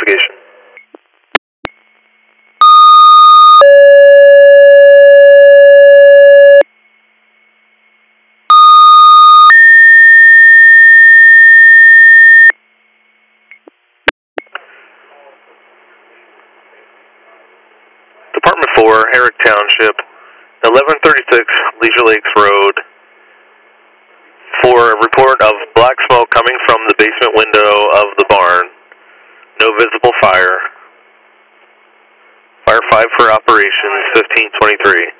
investigation. Department 4, Herrick Township, 1136 Leisure Lakes Road, for a report of black smoke coming from the basement window of the barn. No visible fire. Fire 5 for operations, 1523.